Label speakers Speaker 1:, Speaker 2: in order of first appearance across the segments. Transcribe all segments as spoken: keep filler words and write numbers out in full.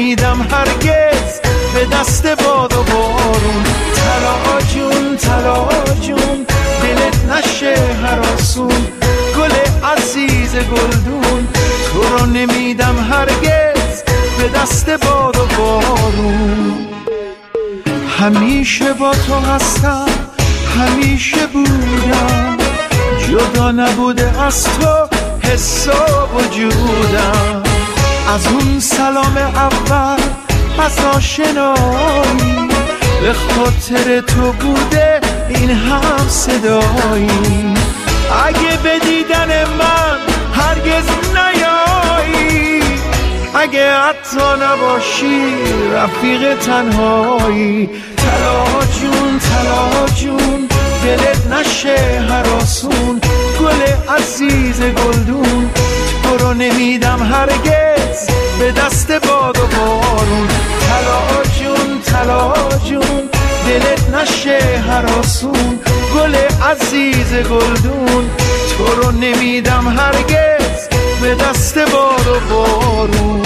Speaker 1: نمیدم هرگز به دست باد و بارون. طلا جون طلا جون دلت نشه هراسون، گل عزیز گلدون تو رو نمیدم هرگز به دست باد و بارون. همیشه با تو هستم همیشه بودم، جدا نبوده از تو حس و وجودم. از اون سلام اول از آشنایی به خاطر تو بوده این هم صدایی. اگه به دیدن من هرگز نیایی، اگه حتی نباشی رفیق تنهایی. طلا جون طلا جون دلت نشه هراسون، گل عزیز گلدون تو رو نمیدم هرگز به دست باد و بارون. طلا جون طلا جون دلت نشه هراسون، گل عزیز گلدون تو رو نمیدم هرگز به دست باد و بارون.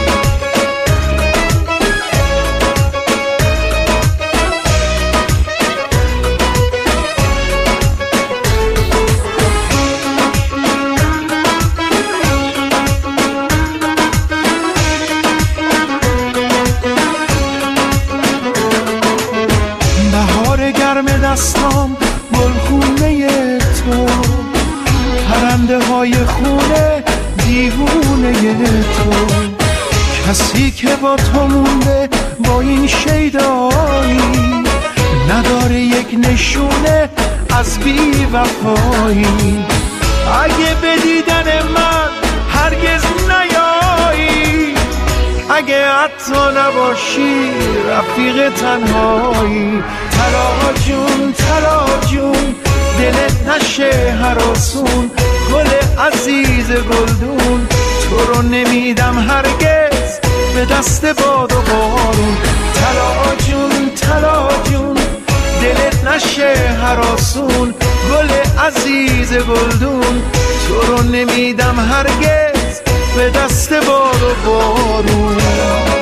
Speaker 1: دستام گلخونه تو، پرنده های خونه دیوونه تو. کسی که با تو مونده با این شیدایی، نداره یک نشونه از بی وفایی. اگه به دیدن من هرگز نیایی، اگه حتی نباشی رفیق تنهایی. طلا جون طلا جون دلت نشه هراسون، گل عزیز گلدون تو رو نمیدم هرگز به دست باد و بارون. طلا جون طلا جون دلت نشه هراسون، گل عزیز گلدون تو رو نمیدم هرگز به دست باد و بارون.